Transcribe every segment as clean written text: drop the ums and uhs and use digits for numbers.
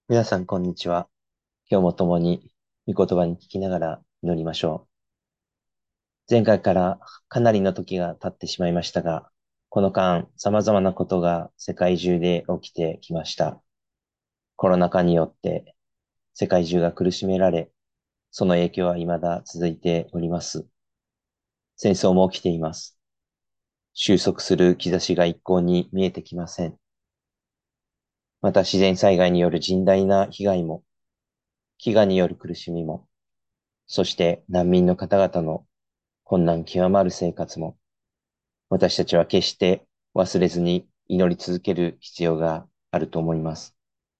皆さん、こんにちは。今日も共に御言葉に聞きながら祈りましょう。前回からかなりの時が経ってしまいましたが、この間、様々なことが世界中で起きてきました。コロナ禍によって世界中が苦しめられ、その影響は未だ続いております。戦争も起きています。収束する兆しが一向に見えてきません。また自然災害による甚大な被害も、飢餓による苦しみも、そして難民の方々の困難極まる生活も、私たちは決して忘れずに祈り続ける必要があると思います。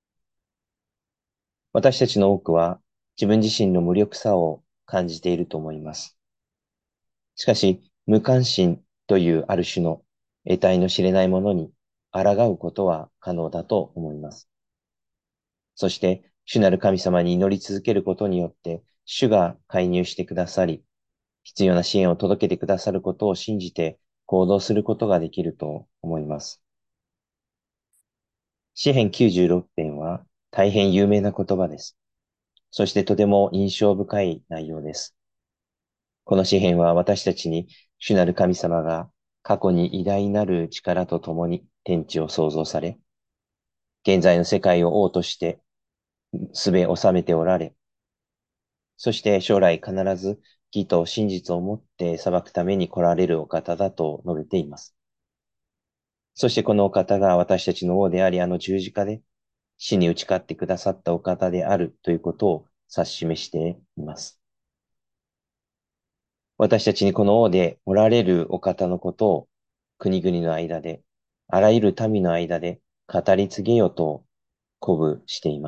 私たちの多くは自分自身の無力さを感じていると思います。しかし、無関心というある種の得体の知れないものに抗うことは可能だと思います。そして、主なる神様に祈り続けることによって、主が介入してくださり、必要な支援を届けてくださることを信じて行動することができると思います。詩編96編は大変有名な言葉です。そしてとても印象深い内容です。この詩編は私たちに主なる神様が過去に偉大なる力とともに天地を創造され、現在の世界を王としてすべ収めておられ、そして将来必ず義と真実をもって裁くために来られるお方だと述べています。そしてこのお方が私たちの王であり、あの十字架で死に打ち勝ってくださったお方であるということを指し示しています。私たちにこの王でおられるお方のことを国々の間で、あらゆる民の間で語り継げよと鼓舞しています。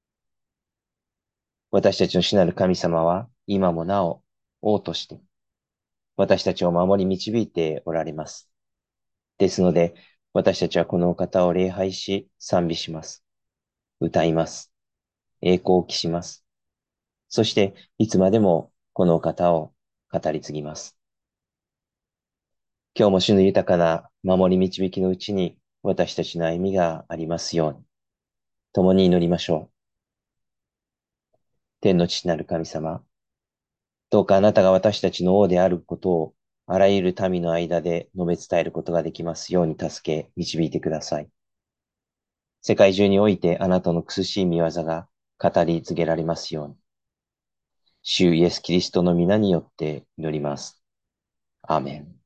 私たちの主なる神様は今もなお王として私たちを守り導いておられます。ですので、私たちはこのお方を礼拝し賛美します。歌います。栄光を期します。そして、いつまでもこのお方を語り継ぎます。今日も主の豊かな守り導きのうちに私たちの歩みがありますように、共に祈りましょう。天の父なる神様、どうかあなたが私たちの王であることをあらゆる民の間で述べ伝えることができますように助け、導いてください。世界中においてあなたの苦しい見業が語り継げられますように。主イエス・キリストの皆によって祈ります。アーメン。